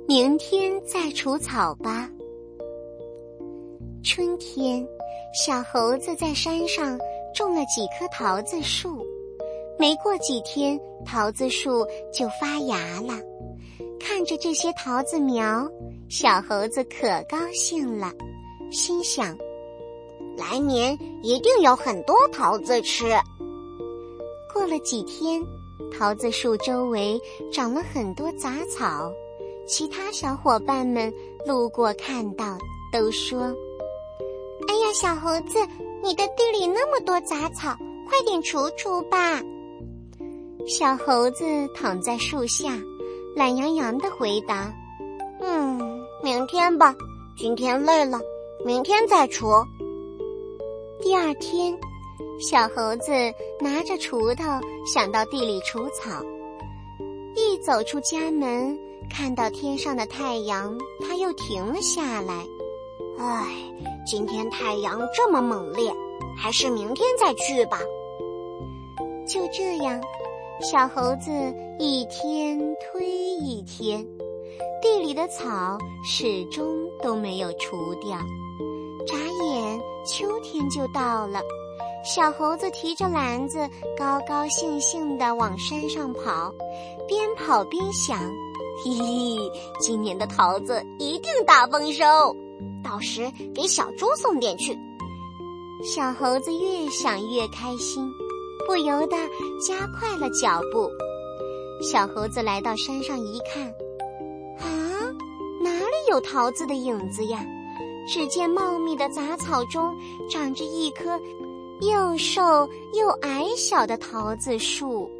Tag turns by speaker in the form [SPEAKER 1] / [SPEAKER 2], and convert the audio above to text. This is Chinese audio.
[SPEAKER 1] 明天再除草吧。春天，小猴子在山上种了几棵桃子树，没过几天，桃子树就发芽了。看着这些桃子苗，小猴子可高兴了，心想，
[SPEAKER 2] 来年一定有很多桃子吃。
[SPEAKER 1] 过了几天，桃子树周围长了很多杂草，其他小伙伴们路过看到，都说，
[SPEAKER 2] 哎呀，小猴子，你的地里那么多杂草，快点除除吧。
[SPEAKER 1] 小猴子躺在树下，懒洋洋地回答，
[SPEAKER 2] 明天吧，今天累了，明天再除。
[SPEAKER 1] 第二天，小猴子拿着锄头想到地里除草，一走出家门，看到天上的太阳，他又停了下来。
[SPEAKER 2] 今天太阳这么猛烈，还是明天再去吧。
[SPEAKER 1] 就这样，小猴子一天推一天，地里的草始终都没有除掉。眨眼，秋天就到了。小猴子提着篮子，高高兴兴地往山上跑，边跑边想，嘿嘿，今年的桃子一定大丰收，
[SPEAKER 2] 到时给小猪送点去。
[SPEAKER 1] 小猴子越想越开心，不由得加快了脚步。小猴子来到山上一看，哪里有桃子的影子呀？只见茂密的杂草中长着一棵又瘦又矮小的桃子树。